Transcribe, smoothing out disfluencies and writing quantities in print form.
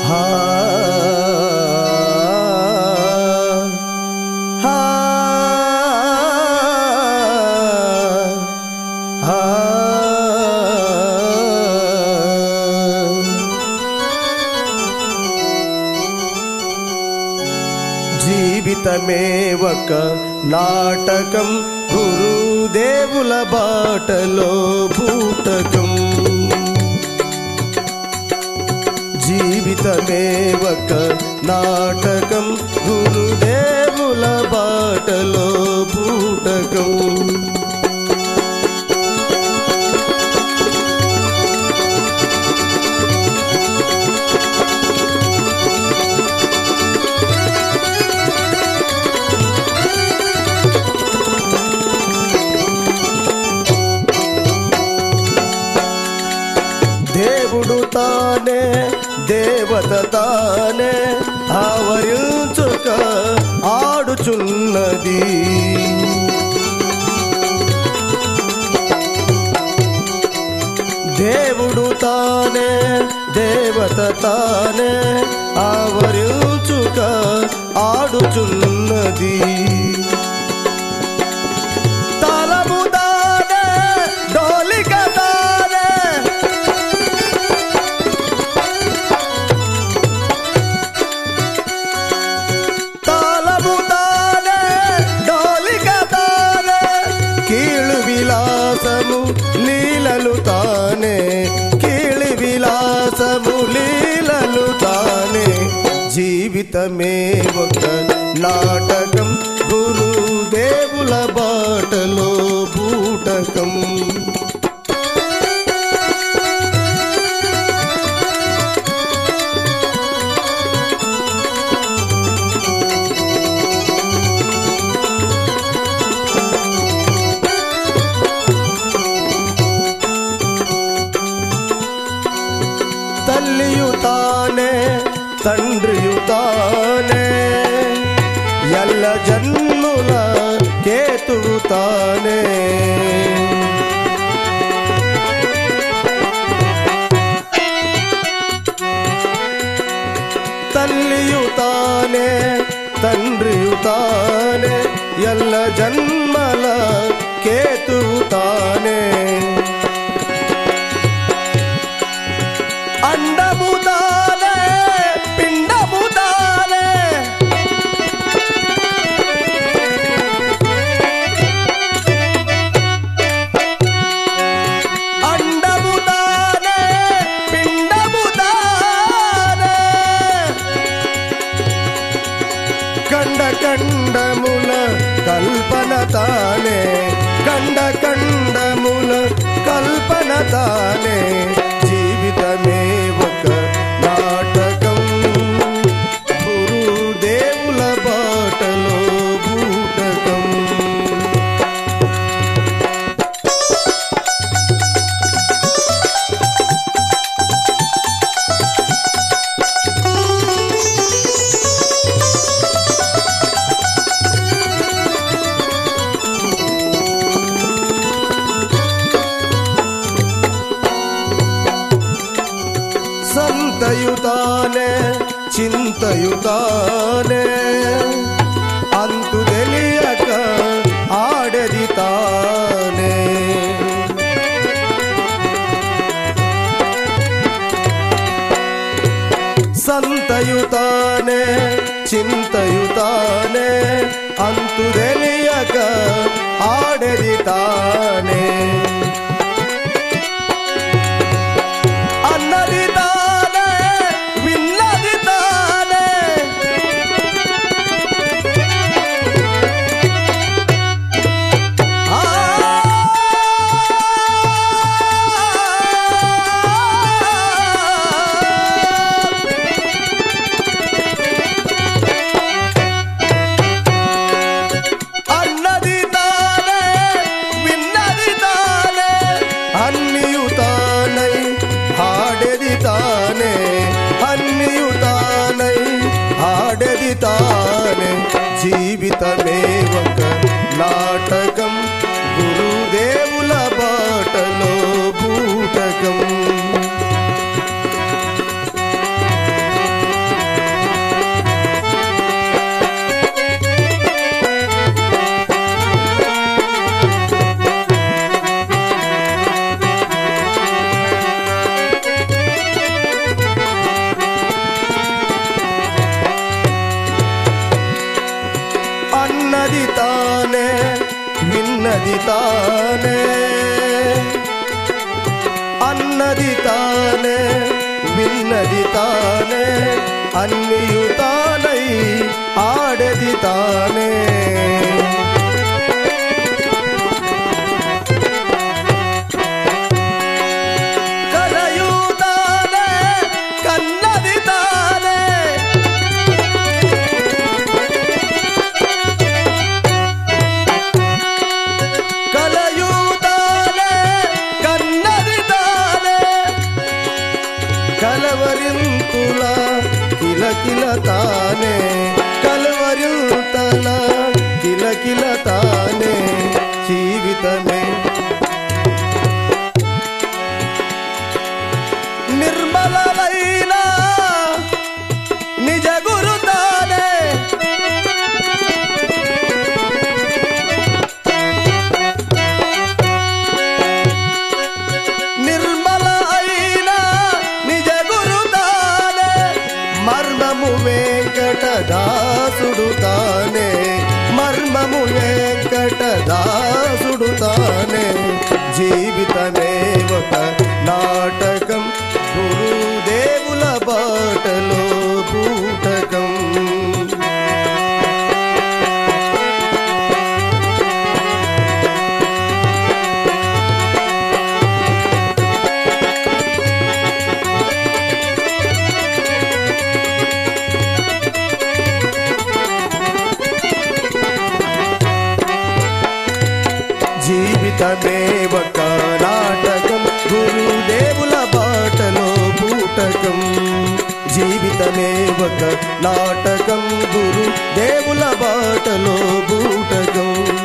హా హా హా జీవితమే ఒక నాటకం, గురుదేవుల బాటలో బూటకం. జీవితమే ఒక నాటకం, గురుదేవుల బాటలో బూటకం. దేవుడు తానే, దేవత తానే ఆవరించుక ఆడుచున్నది. దేవుడు తానే, దేవత తానే ఆవరించుక ఆడుచున్నది. తాళము తానే, డోలిక తానే, తాళము తానే, డోలిక తానే, కీಳು విలాసము లీలలు తానే, కీళి విలాసము లీలలు తానే. జీవితమే ఒక నాటకం, గురుదేవుల బాటలో బూటకం. తల్లియు తానే, తండ్రియు తానే, ఎల్ల జన్ముల కేతువు తానే. తల్లియు తానే, తండ్రియు తానే, ఎల్ల జన్మల కేతువు తానే. అండము తానే, పిండము తానే, అండము తానే, పిండము తానే, కండ కండముల కల్పన తానే, కండ కండముల కల్పన తానే. జీవితమే ఒక నాటకం, గురుదేవుల బాటలో బూటకం. సంతయుతానే, చింతయుతానే, అంతు తెలియక ఆడది తానే. సంతయుతానే, చింతయుతానే, అంతు తెలియక ఆడది తానే. అన్నది తానే, విన్నది తానే, అన్నది తానే, విన్నది తానే, ఉన్నది తానే విన్నది తానే అన్నియు తానై ఆడెది తానే కలయు తానే కన్నది తానే కలయు తానే కన్నది తానే కలవరింతుల కిలకిల తానే కలవరింతల కిలకిల తానే జీవితమే నిర్మలమైన నిజ గురు తానే నిర్మల అయిన నిజ గురు తానే మర్మము వెంకటదాసుడు తానే మర్మము వెంకటదాసుడు తానే జీవితమే ఒక నాటకం గురుదేవుల బాటలో బూటకం జీవితమే ఒక నాటకం గురుదేవుల బాటలో బూటకం జీవితమే ఒక నాటకం గురుదేవుల బాటలో బూటకం